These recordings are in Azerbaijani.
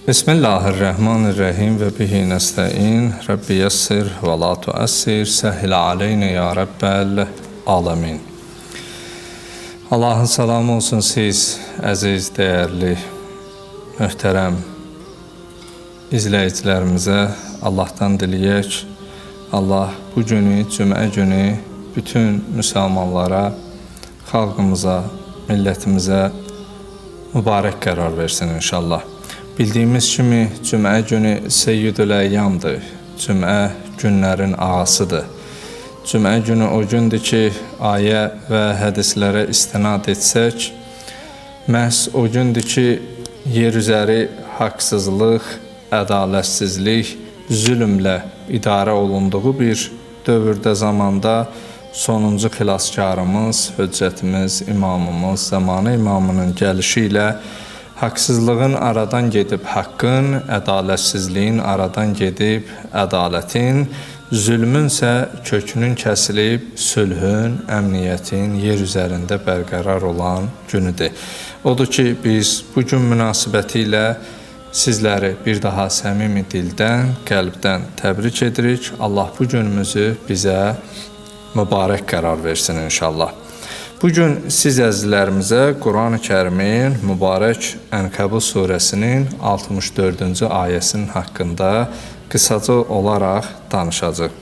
Bismillahirrahmanirrahim ve bihi nesta'in. Rabbi yassir ve la tuassir. Sehil aleyne ya Rabbel alemin. Allah'ın salamı olsun siz, əziz, değerli, möhtərəm izləyicilərimizə. Allah'tan diləyək. Allah bu günü, cümə günü bütün müsəlmanlara, xalqımıza, millətimizə mübarək qərar versin inşallah. Bildiyimiz kimi cümə günü Seyyidül Əyyamdır. Cümə günlərin ağasıdır. Cümə günü o gündür ki, ayə və hədislərə istinad etsək, məhz o gündür ki, yer üzəri haqsızlıq, ədalətsizlik, zülmlə idarə olunduğu bir dövrdə, zamanda sonuncu xilaskarımız, höccətimiz, imamımız, zamanı imamının gəlişi ilə haqsızlığın aradan gedib haqqın, ədalətsizliyin aradan gedib ədalətin, zülmün isə kökünün kəsilib sülhün, əmniyyətin yer üzərində bərqərar olan günüdür. Odur ki, biz bu gün münasibəti ilə sizləri bir daha səmimi dildən, qəlbdən təbrik edirik. Allah bu günümüzü bizə mübarək qərar versin inşallah. Bugün siz əzizlərimizə Quran-ı Kərimin mübarək Ənkəbut surəsinin 64-cü ayəsinin haqqında qısaca olaraq danışacaq.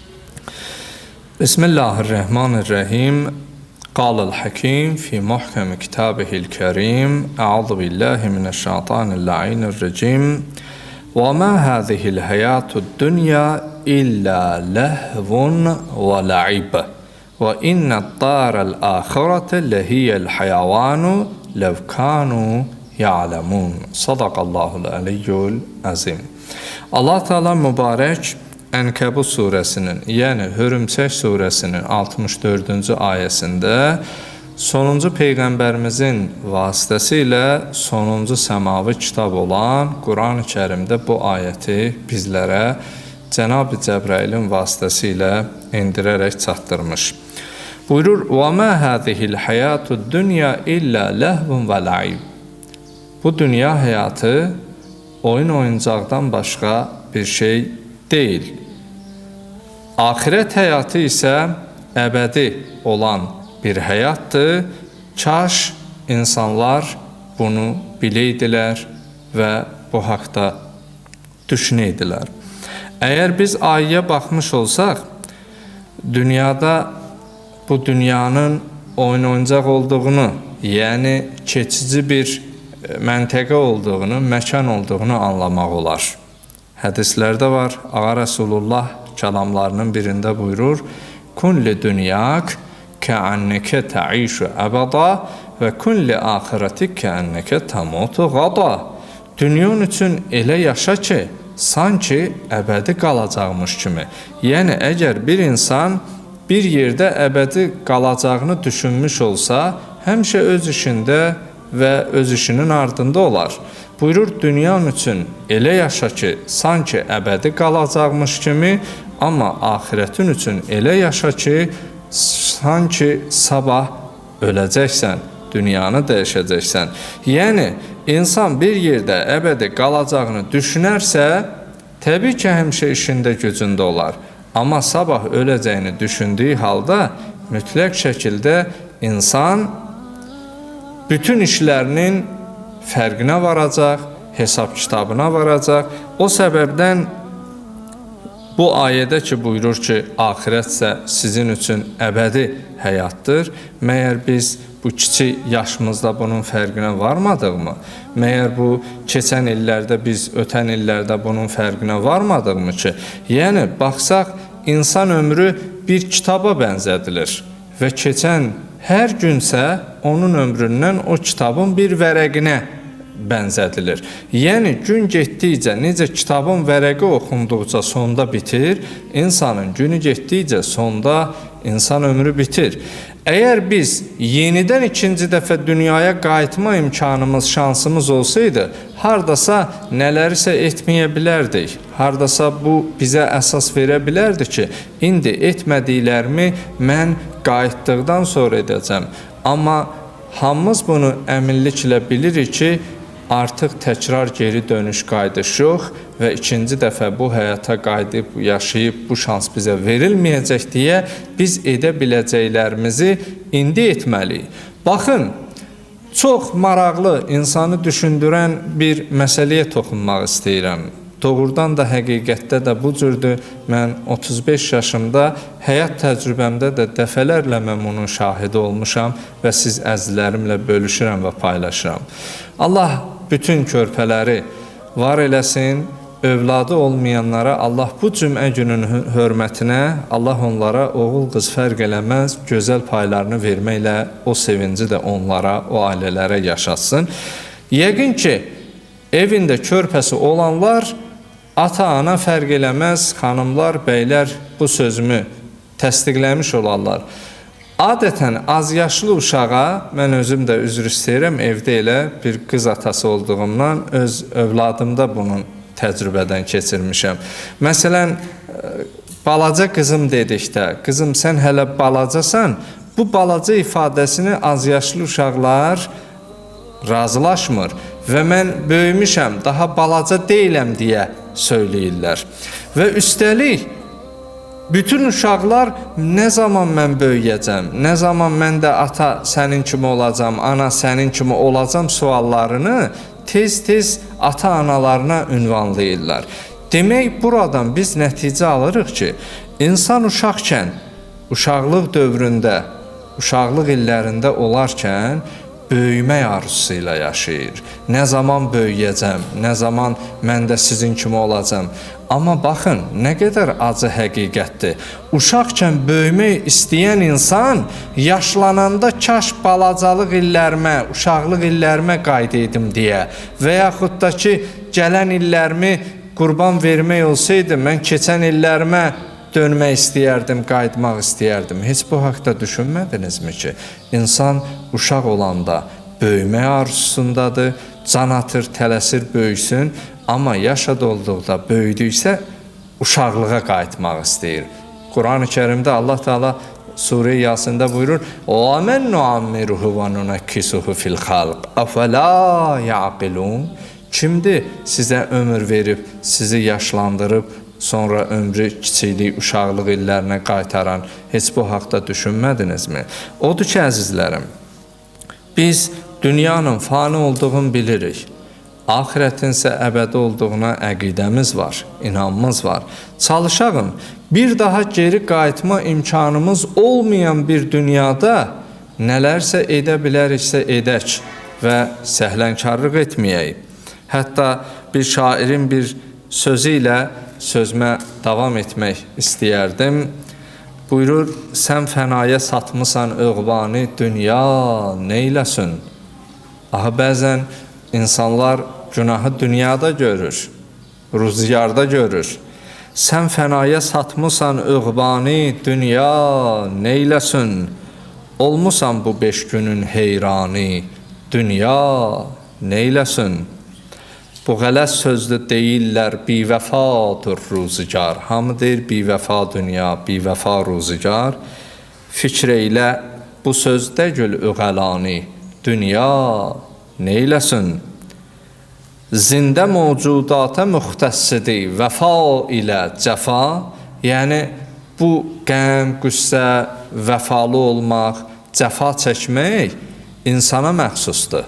Bismillahirrahmanirrahim. Qalal Hakim fi muhkemi kitabihil Kərim. Əuzu billahi mineşşeytanirracim. Və ma hâzihil hayatud dunya illa lehvun və la'ib. Ve inna daral ahirete lehiyel hayavanu lev kanu ya'lemun. Sadaqallahul aliyyul azim. Allah Teala mübarək Ənkəbut surəsinin, yəni Hörümçək surəsinin 64-cü ayəsində sonuncu peyğəmbərimizin vasitəsilə sonuncu səmavi kitab olan Quran-ı Kərimdə bu ayəti bizlərə Cənab-ı Cəbrailin vasitəsilə indirərək çatdırmış. Buyurur: "Və mə hâzihil hayatud dunya illə ləhvun və la'ib." Bu dünya həyatı oyun oyuncaqdan başqa bir şey deyil. Ahirət həyatı isə əbədi olan bir həyatdır. Kaş insanlar bunu biləydilər və bu haqda düşünəydilər. Əgər biz ayəyə baxmış olsaq, dünyada bu dünyanın oyun oyuncaq olduğunu, yəni keçici bir məntəqə olduğunu, məkan olduğunu anlamaq olar. Hədislərdə var, Ağa Rəsulullah kəlamlarının birində buyurur: "Kun li dunyak kə'anneke ta'işu əbəda və kun li axiretik kə'anneke tamutu gada." Dünyanın üçün elə yaşa ki, sanki əbədi qalacaqmış kimi. Yəni, əgər bir insan bir yerdə əbədi qalacağını düşünmüş olsa, həmişə öz işində və öz işinin ardında olar. Buyurur, dünyanın üçün elə yaşa ki, sanki əbədi qalacaqmış kimi, amma ahirətin üçün elə yaşa ki, sanki sabah öləcəksən, dünyanı dəyişəcəksən. Yəni, insan bir yerdə əbədi qalacağını düşünərsə, təbii ki, həmişə işində, gücündə olar. Amma sabah öləcəyini düşündüyü halda mütləq şəkildə insan bütün işlərinin fərqinə varacaq, hesab kitabına varacaq. O səbəbdən bu ayədə ki, buyurur ki, axirətsə sizin üçün əbədi həyatdır. Məyər biz bu kiçik yaşımızda bunun fərqinə varmadığmı? Məyər bu keçən illərdə biz ötən illərdə bunun fərqinə varmadığmı ki? Yəni, baxsaq, insan ömrü bir kitaba bənzədilir və keçən hər günsə onun ömründən o kitabın bir vərəqinə bənzədilir. Yəni, gün getdikcə, necə kitabın vərəqi oxunduqca sonda bitir, insanın günü getdikcə sonda insan ömrü bitir. Əgər biz yenidən ikinci dəfə dünyaya qayıtma imkanımız, şansımız olsaydı, hardasa nələrisə etməyə bilərdik. Hardasa bu bizə əsas verə bilərdi ki, indi etmədiklərimi mən qayıtdıqdan sonra edəcəm. Amma hamımız bunu əminliklə bilirik ki, artıq təkrar geri dönüş qayıdış yox və ikinci dəfə bu həyata qayıdıb, yaşayıb bu şans bizə verilməyəcək deyə biz edə biləcəklərimizi indi etməliyik. Baxın, çox maraqlı, insanı düşündürən bir məsələyə toxunmaq istəyirəm. Doğrudan da həqiqətdə də bu cürdür. Mən 35 yaşımda həyat təcrübəmdə də dəfələrlə mən bunun şahidi olmuşam və siz əzizlərimlə bölüşürəm və paylaşıram. Allah bütün körpələri var eləsin, övladı olmayanlara Allah bu cümə günün hörmətinə, Allah onlara oğul qız fərq eləməz, gözəl paylarını verməklə o sevinci də onlara, o ailələrə yaşatsın. Yəqin ki, evində körpəsi olanlar ata-ana fərq eləməz, xanımlar, bəylər bu sözümü təsdiqləmiş olarlar. Adətən az yaşlı uşağa, mən özüm də üzr istəyirəm, evdə elə bir qız atası olduğumdan öz övladımda bunun təcrübədən keçirmişəm. Məsələn, balaca qızım dedikdə, qızım sən hələ balacasan, bu balaca ifadəsini az yaşlı uşaqlar razılaşmır və mən böyümüşəm, daha balaca deyiləm deyə söyləyirlər. Və üstəlik, bütün uşaqlar nə zaman mən böyüyəcəm, nə zaman mən də ata sənin kimi olacam, ana sənin kimi olacam suallarını tez-tez ata-analarına ünvanlayırlar. Demək, buradan biz nəticə alırıq ki, insan uşaqkən, uşaqlıq dövründə, uşaqlıq illərində olarkən, böyümək arzusuyla yaşayır. Nə zaman böyüyəcəm, nə zaman mən də sizin kimi olacam. Amma baxın, nə qədər acı həqiqətdir. Uşaqkən böyümək istəyən insan yaşlananda kaş balacalıq illərimə, uşaqlıq illərimə qayıt edim deyə və yaxud da ki, gələn illərimi qurban vermək olsaydı, mən keçən illərimə dönmək istəyərdim, qayıtmaq istəyərdim. Heç bu haqda düşünmədinizmi ki, insan uşaq olanda böyümək arzusundadır, can atır, tələsir, böyüsün, amma yaşa dolduqda böyüdüksə uşaqlığa qayıtmaq istəyir. Quran-ı Kərimdə Allah Teala Surə-i Yasində buyurur: "Və men nuammiruhu və nunakkisuhu fil xalq, afala yaqilun." Kimdir sizə ömür verib, sizi yaşlandırıb, sonra ömrü kiçiklik, uşaqlıq illərinə qaytaran, heç bu haqda düşünmədinizmi? Odur ki, əzizlərim, biz dünyanın fani olduğunu bilirik. Ahirətin isə əbədi olduğuna əqidəmiz var, inanmız var. Çalışağım, bir daha geri qayıtma imkanımız olmayan bir dünyada nələrsə edə biləriksə edək və səhlənkarlıq etməyək. Hətta bir şairin bir sözü ilə sözmə davam etmək istəyərdim. Buyurur, sən fənaya satmısan öğbani, dünya neyləsin? Aha, bəzən insanlar günahı dünyada görür, rüzgarda görür. Sən fənaya satmısan öğbani, dünya neyləsin? Olmusan bu 5 günün heyrani, dünya neyləsin? Bu qələs sözdü deyirlər, bivəfadır ruzigar. Hamı deyir, bivəfa dünya, bivəfa ruzigar. Fikr eylə, bu sözdə gül üqəlani, dünya neyləsin? Zində mövcudata müxtəssidir, vəfa ilə cəfa. Yəni, bu qəm, qüssə, vəfalı olmaq, cəfa çəkmək insana məxsusdur.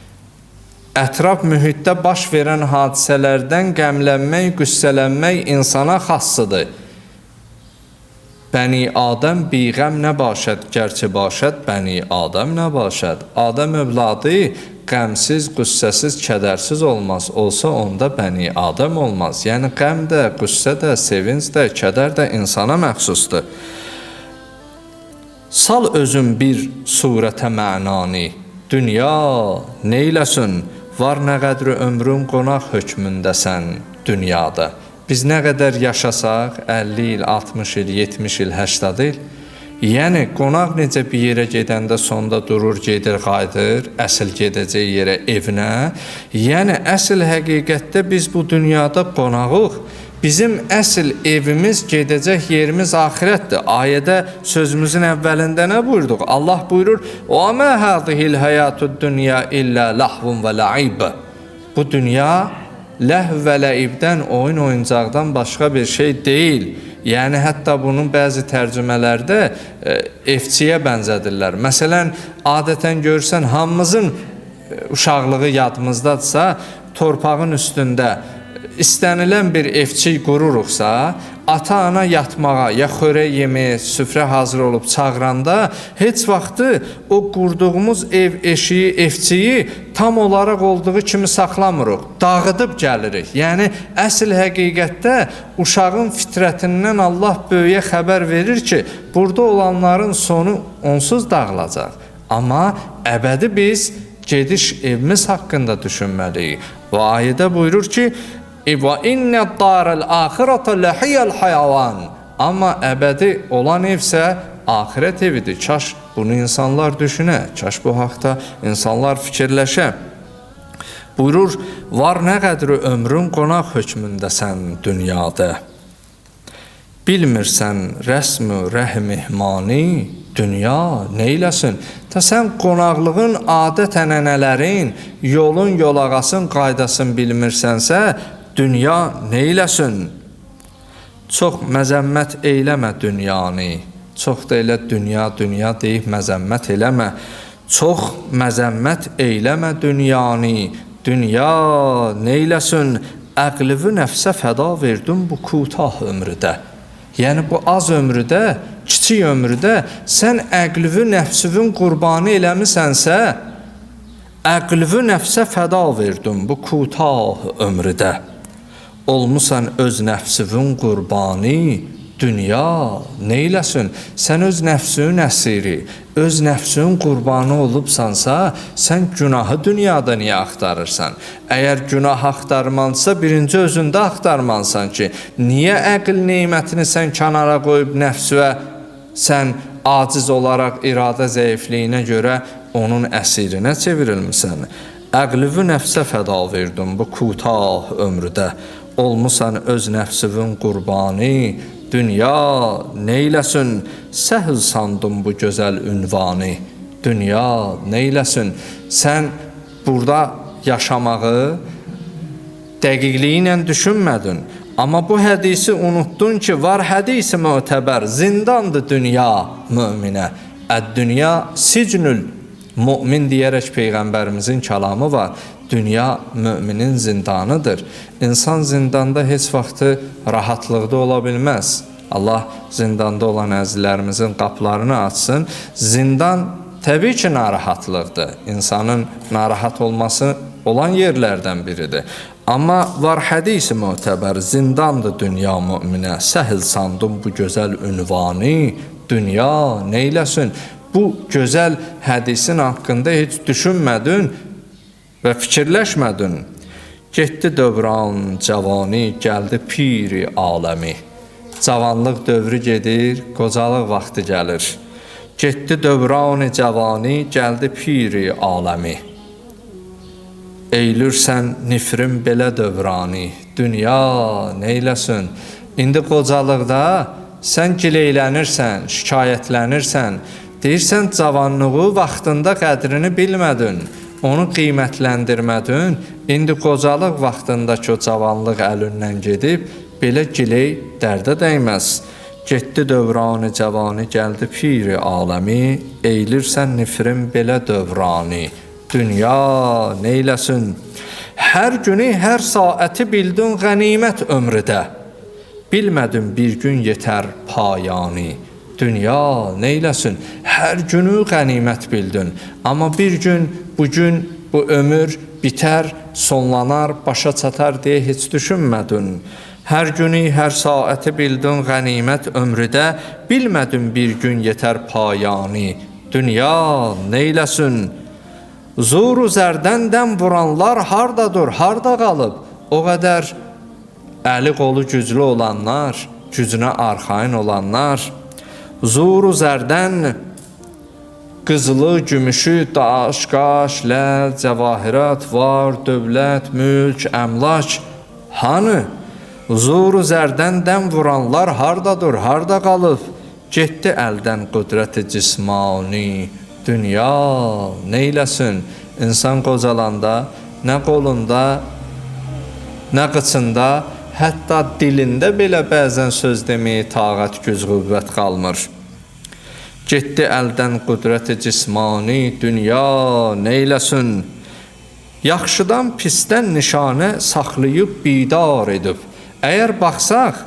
Ətraf mühitdə baş verən hadisələrdən qəmlənmək, qüssələnmək insana xassıdır. Bəni Adəm biğəm nə başəd, gərçi başəd, bəni Adəm nə başəd. Adəm övladı qəmsiz, qüssəsiz, kədərsiz olmaz. Olsa onda bəni Adəm olmaz. Yəni qəm də, qüssə də, sevinc də, kədər də insana məxsusdur. Sal özün bir surətə mənani, dünya neyləsin? Var nə qədri ömrün qonaq hökmündəsən dünyada. Biz nə qədər yaşasaq, 50 il, 60 il, 70 il, 80 il, yəni qonaq necə bir yerə gedəndə sonda durur, gedir, qayıdır, əsl gedəcək yerə, evinə. Yəni əsl həqiqətdə biz bu dünyada qonağıq. Bizim əsl evimiz, gedəcək yerimiz axirətdir. Ayədə sözümüzün əvvəlində nə buyurduq? Allah buyurur: "Və mə hâzihil hayatud dunya illə lahvun və la'ib." Bu dünya ləhv və ləibdən, oyun oyuncaqdan başqa bir şey deyil. Yəni hətta bunun bəzi tərcümələrdə evçiyə bənzədirlər. Məsələn, adətən görsən hamımızın uşaqlığı yadımızdadırsa, torpağın üstündə istənilən bir evçi qururuqsa, ata-ana yatmağa, ya xörək yeməyə, süfrə hazır olub çağıranda heç vaxtı o qurduğumuz ev eşiyi, evçiyi tam olaraq olduğu kimi saxlamırıq, dağıdıb gəlirik. Yəni, əsl həqiqətdə uşağın fitrətindən Allah böyüyə xəbər verir ki, burada olanların sonu onsuz dağılacaq. Amma əbədi biz gediş evimiz haqqında düşünməliyik. Və ayədə buyurur ki, وَاِنَّ الدَّارَ الْآخِرَةَ لَحِيَ الْحَيَوَانِ Amma əbədi olan evsə axirət evidir. Kaş bunu insanlar düşünə, kaş bu haqda insanlar fikirləşə. Buyurur, var nə qədri ömrün qonaq hökmündəsən dünyada. Bilmirsən rəsm-ü rəhm-ihmani, dünya neyləsin? Sən qonaqlığın, adət-ənənələrin, yolun, yolağasın, qaydasın bilmirsənsə, dünya neyləsin? Çox məzəmmət eyləmə dünyanı. Çox da elə dünya deyib məzəmmət eləmə. Çox məzəmmət eyləmə dünyanı. Dünya neyləsin? Əqlivi nəfsə fəda verdim bu kutah ömrüdə. Yəni bu az ömrüdə, kiçik ömrüdə sən əqlivi nəfsivin qurbanı eləmisənsə, əqlivi nəfsə fəda verdim bu kutah ömrüdə. Olmusan öz nəfsivin qurbanı, dünya neyləsin? Sən öz nəfsinin əsiri, öz nəfsinin qurbanı olubsansa, sən günahı dünyada niyə axtarırsan? Əgər günah axtarmansa, birinci özündə axtarmansan ki, niyə əql neymətini sən kənara qoyub nəfsüvə, sən aciz olaraq iradə zəifliyinə görə onunəsirinə çevrilmişsən? Əqlivi nəfsə fəda verdim bu kutah ömrüdə. Olmusan öz nəfsivin qurbanı, dünya neyləsin? Səhl sandım bu gözəl ünvanı. Dünya neyləsin? Sən burada yaşamağı dəqiqliyi ilə düşünmədin. Amma bu hədisi unuttun ki, var hədisi mötəbər, zindandır dünya möminə. Əd-dünya sicnül mümin deyərək Peyğəmbərimizin kəlamı var. Dünya müminin zindanıdır. İnsan zindanda heç vaxtı rahatlıqda ola bilməz. Allah zindanda olan əzizlərimizin qapılarını açsın. Zindan təbii ki, narahatlıqdır. İnsanın narahat olması olan yerlərdən biridir. Amma var hədisi mötəbər, zindandır dünya müminə. Səhl sandım bu gözəl ünvanı, dünya neyləsin? Bu gözəl hədisin haqqında heç düşünmədin və fikirləşmədin. Getdi dövran cavani, gəldi piri aləmi. Cavanlıq dövrü gedir, qocalıq vaxtı gəlir. Getdi dövran cavani, gəldi piri aləmi. Eylürsən nifrin belə dövrani, dünya neyləsin? İndi qocalıqda sən gileylənirsən, şikayətlənirsən, deyirsən cavanlığı vaxtında qədrini bilmədin, onu qiymətləndirmədin, indi qocalıq vaxtındakı o cavanlıq əlindən gedib, belə giley dərdə dəyməz. Getdi dövranı cavani, gəldi piri aləmi, eylirsən nifrin belə dövrani, dünya neyləsin? Hər günü, hər saəti bildin qənimət ömrüdə, bilmədin bir gün yetər payani, dünya neyləsin? Hər günü qənimət bildin, amma bir gün, bugün bu ömür bitər, sonlanar, başa çatar deyə heç düşünmədin. Hər günü, hər saəti bildin qənimət ömrüdə, bilmədin bir gün yetər payani, dünya neyləsin? Zuru zərdən dəm vuranlar hardadır, harda qalıb? O qədər əli qolu güclü olanlar, gücünə arxayın olanlar, zuru zərdən qızılı, gümüşü, daş, qaş, ləl, cəvahirat, var, dövlət, mülk, əmlak, hanı? Zuru zərdən dəm vuranlar hardadır, harda qalıb? Getdi əldən qüdrət-i cismani, dünya neyləsin? İnsan qocalanda nə qolunda, nə qıçında, hətta dilində belə bəzən söz deməyə taqət, güc, qüvvət qalmır. Getdi əldən qüdrət-i cismani, dünya neyləsin? Yaxşıdan pisdən nişanə saxlayıb bidar edib. Əgər baxsaq,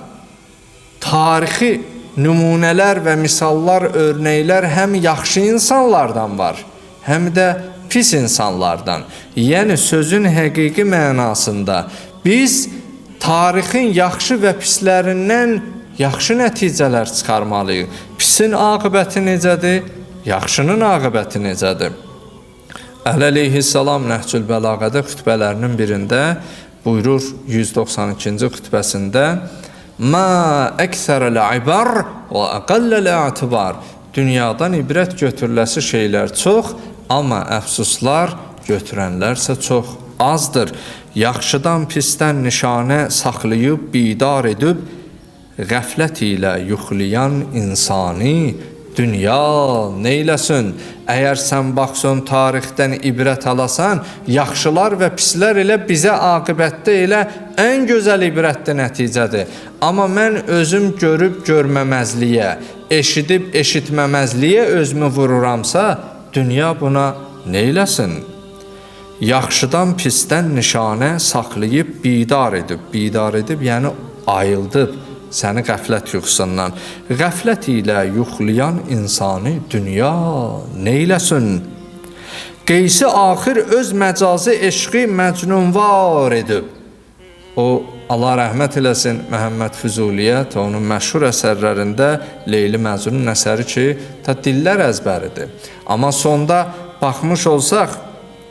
tarixi nümunələr və misallar, örnəklər həm yaxşı insanlardan var, həm də pis insanlardan. Yəni sözün həqiqi mənasında biz tarixin yaxşı və pislərindən yaxşı nəticələr çıxarmalıyıq. Pisin aqibəti necədir? Yaxşının aqibəti necədir? Əhl əleyhissalam Nəhcül Bəlağədə xütbələrinin birində buyurur 192-ci xütbəsində: "Mə əksərəl ibar və əqəlləl ətibar." Dünyadan ibrət götürüləsi şeylər çox, amma əfsuslar götürənlərsə çox azdır. Yaxşıdan pisdən nişanə saxlayıb bidar edib, qəflət ilə yuxlayan insani dünya neyləsin? Əgər sən baxsın tarixdən ibrət alasan, yaxşılar və pislər elə bizə aqibətdə elə ən gözəl ibrətli nəticədir. Amma mən özüm görüb görməməzliyə, eşidib eşitməməzliyə özümü vururamsa, dünya buna neyləsin? Yaxşıdan pisdən nişanə saxlayıb bidar edib, yəni ayıldıb səni qəflət yuxusundan. Qəflət ilə yuxlayan insanı dünya neyləsin? Qeysi axir öz məcazi eşqi məcnunvar edib. O, Allah rəhmət eləsin, Məhəmməd Füzuliyyət onun məşhur əsərlərində Leyli Məcnun əsəri ki, ta dillər əzbəridir. Amma sonda baxmış olsaq,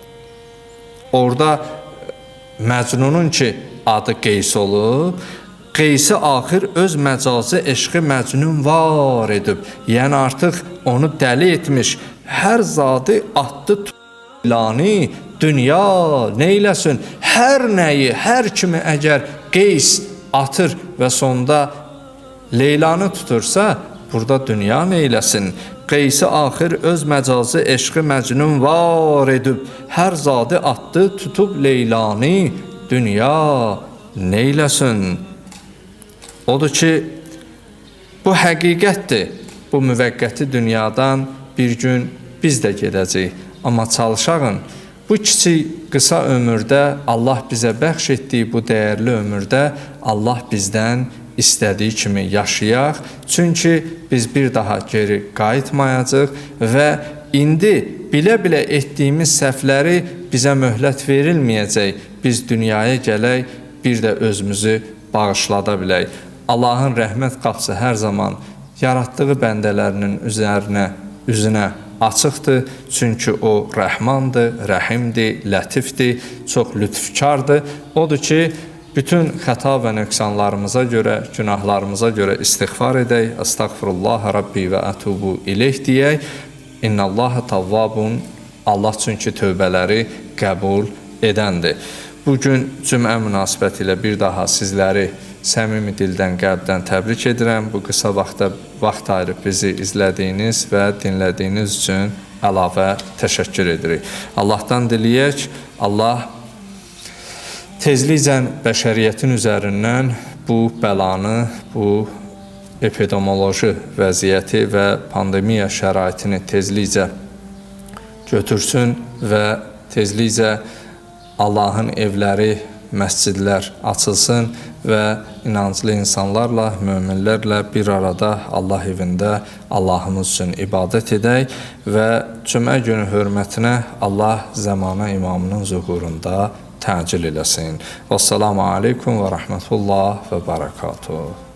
orada Məcnunun ki adı Qeys olub, Qeysi axir öz məcazi eşqi məcnun var edib. Yəni artıq onu dəli etmiş, hər zadı atdı ilani, dünya neyləsin? Hər nəyi, hər kimi əgər Qeys atır və sonda Leylanı tutursa, burada dünya neyləsin? Qeysi axir öz məcazi eşqi məcnun var edib, hər zadı atdı tutub Leylanı, dünya neyləsin? Odur ki, bu həqiqətdir. Bu müvəqqəti dünyadan bir gün biz də gedəcəyik. Amma çalışağın, bu kiçik, qısa ömürdə Allah bizə bəxş etdiyi bu dəyərli ömürdə Allah bizdən istədiyi kimi yaşayaq. Çünki biz bir daha geri qayıtmayacaq və indi bilə-bilə etdiyimiz səhvləri bizə möhlət verilməyəcək. Biz dünyaya gələk, bir də özümüzü bağışlada bilək. Allahın rəhmət qapısı hər zaman yaratdığı bəndələrinin üzünə açıqdır. Çünki o rəhmandır, rəhimdir, lətifdir, çox lütfkardır. Odur ki, bütün xəta və nöqsanlarımıza görə, günahlarımıza görə istiğfar edək. Əstəğfirullah Rabbi və ətubu ileyh deyək. İnnəllaha tavvabun. Allah çünki tövbələri qəbul edəndir. Bugün cümə münasibəti ilə bir daha sizləri səmimi dildən, qəlbdən təbrik edirəm. Bu qısa vaxt ayırıb bizi izlədiyiniz və dinlədiyiniz üçün əlavə təşəkkür edirik. Allahdan diləyək, Allah tezliklə bəşəriyyətin üzərindən bu bəlanı, bu epidemioloji vəziyyəti və pandemiya şəraitini tezliklə götürsün və tezliklə Allahın evləri, məscidlər açılsın və inanclı insanlarla, möminlərlə bir arada Allah evində Allahımız üçün ibadət edək və cümə günü hörmətinə Allah zəmanə imamının zuhurunda təcil eləsin. Vəssalamu aleykum və rəhmətullah və bərəkatuhu.